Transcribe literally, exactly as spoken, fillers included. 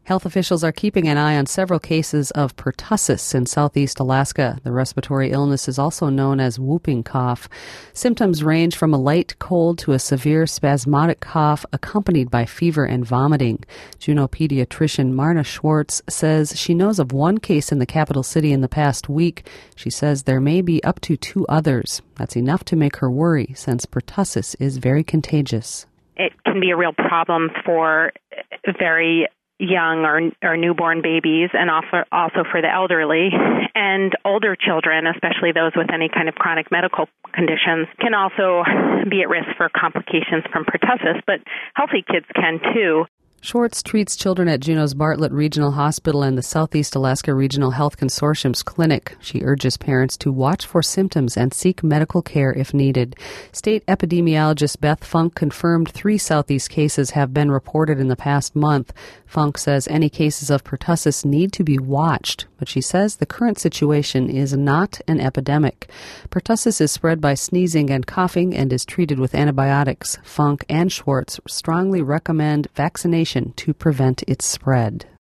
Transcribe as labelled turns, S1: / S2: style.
S1: Health officials are keeping an eye on several cases of pertussis in southeast Alaska. The respiratory illness is also known as whooping cough. Symptoms range from a light cold to a severe spasmodic cough accompanied by fever and vomiting. Juneau pediatrician Marna Schwartz says she knows of one case in the capital city in the past week. She says there may be up to two others. That's enough to make her worry, since pertussis is very contagious.
S2: It can be a real problem for very young or, or newborn babies, and also, also for the elderly and older children, especially those with any kind of chronic medical conditions, can also be at risk for complications from pertussis, but healthy kids can too.
S1: Schwartz treats children at Juneau's Bartlett Regional Hospital and the Southeast Alaska Regional Health Consortium's clinic. She urges parents to watch for symptoms and seek medical care if needed. State epidemiologist Beth Funk confirmed three Southeast cases have been reported in the past month. Funk says any cases of pertussis need to be watched, but she says the current situation is not an epidemic. Pertussis is spread by sneezing and coughing and is treated with antibiotics. Funk and Schwartz strongly recommend vaccination to prevent its spread.